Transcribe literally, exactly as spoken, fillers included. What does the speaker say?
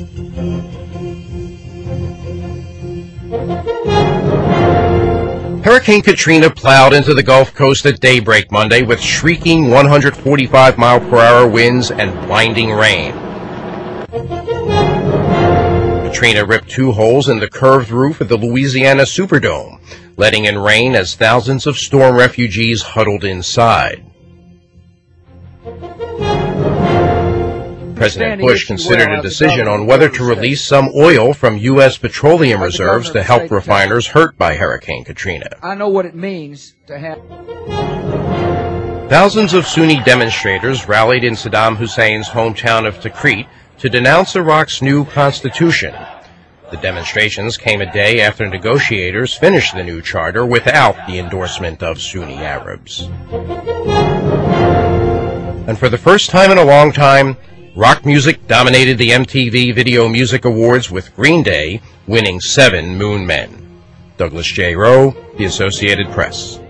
Hurricane Katrina plowed into the Gulf Coast at daybreak Monday with shrieking one hundred forty-five mile per hour winds and blinding rain. Katrina ripped two holes in the curved roof of the Louisiana Superdome, letting in rain as thousands of storm refugees huddled inside. President Bush considered a decision on whether to release some oil from U S petroleum reserves to help refiners hurt by Hurricane Katrina. I know what it means to have. Thousands of Sunni demonstrators rallied in Saddam Hussein's hometown of Tikrit to denounce Iraq's new constitution. The demonstrations came a day after negotiators finished the new charter without the endorsement of Sunni Arabs. And for the first time in a long time, rock music dominated the M T V Video Music Awards, with Green Day winning seven Moon Men. Douglas J. Rowe, The Associated Press.